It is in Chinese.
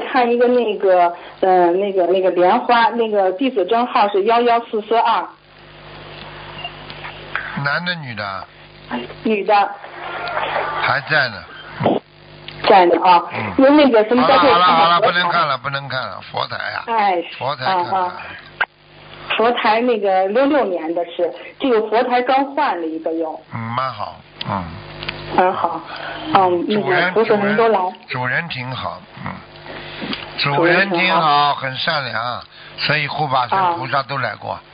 看一个那个莲花，那个地址证号是11442。 男的女的？ 女的。 还在呢。 在呢啊。因为那个什么？ 好了，不能看了，佛台啊。 哎。 佛台看看。 佛台那个66年的是，这个佛台刚换了一个又。 蛮好， 很好，那个菩萨们都来。 主人挺好，主人挺好，很善良，所以护法神菩萨都来过。